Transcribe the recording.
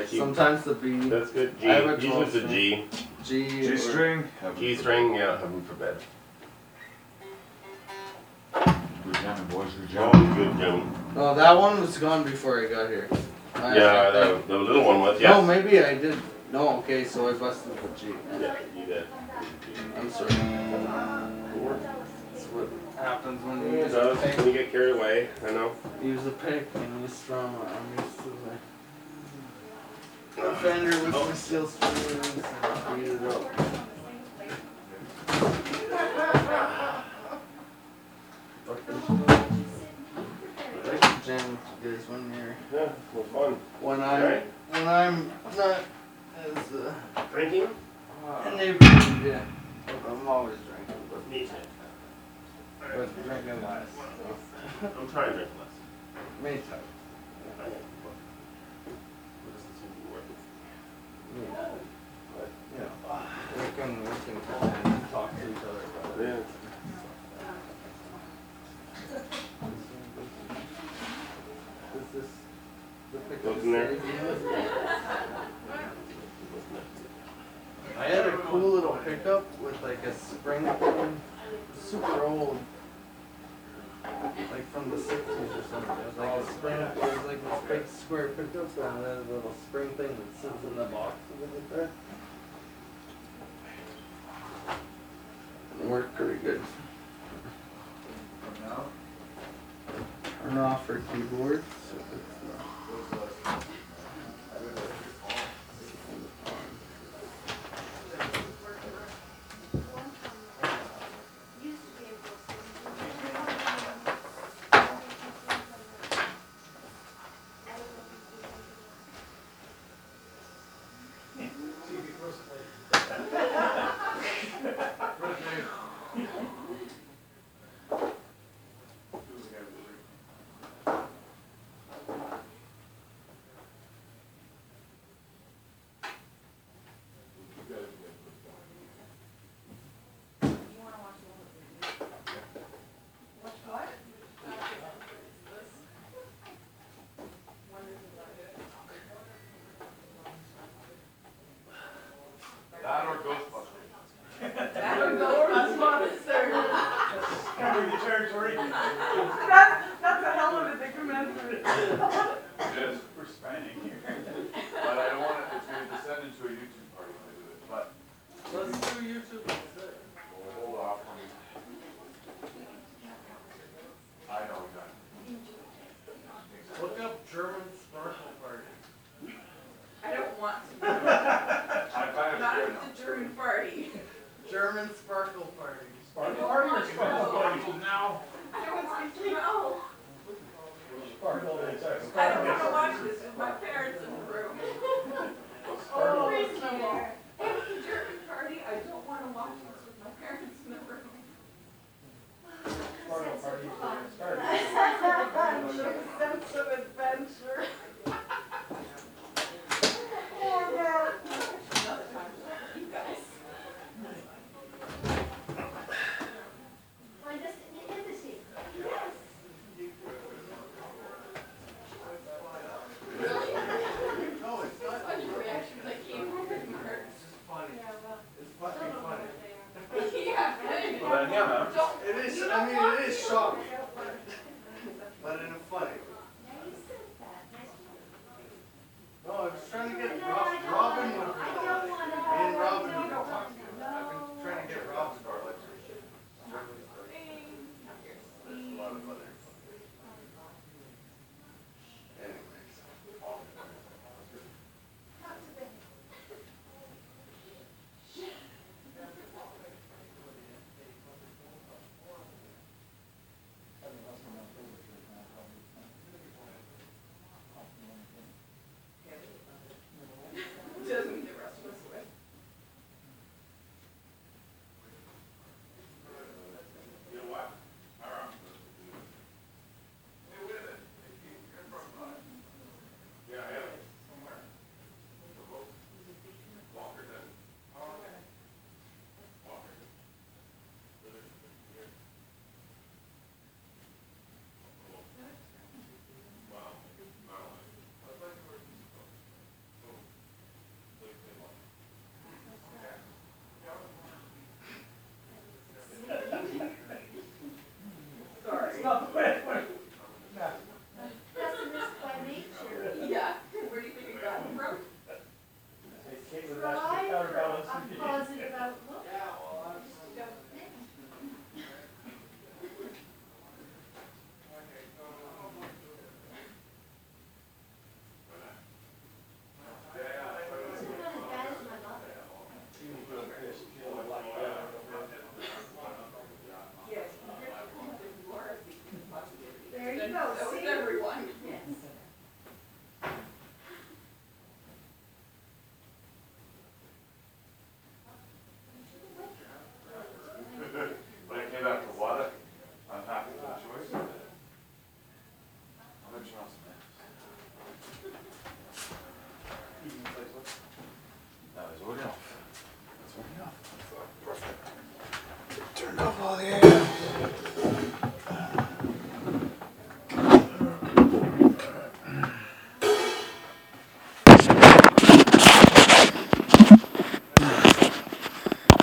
G. Sometimes the B. That's good. G. I have a Usually 12 it's a G. G string. G string, yeah, heaven forbid. Good jamming, boys. Good Oh, jamming. good, Jimmy. No, that one was gone before I got here. Yeah, the little one was, yeah. No, maybe I did. No, okay, so I busted the G. Yeah, you did. I'm sorry. That's what happens when you It use a does, pick. when you get carried away, I know. Use a pick and you strum. I'm used to the fender with my steel strings and beat it up. I like to jam with you guys when you're Yeah, well, fun. when Alright. I'm not as Drinking? inebriated, yeah. I'm always drinking, but Me too. drinking less. I'm trying to drink less. Me too. What does this seem to be working? Yeah. But you know, we can talk to each other about it. Yeah. Is this the pickup? Goes in there. I had a cool little pickup with like a spring thing, super old, like from the 60s or something. It was like a spring, it was like this big square pickup and then a little spring thing that sits in the box over there. It worked pretty good. Turn off for keyboard. So it's No, That was see? everyone.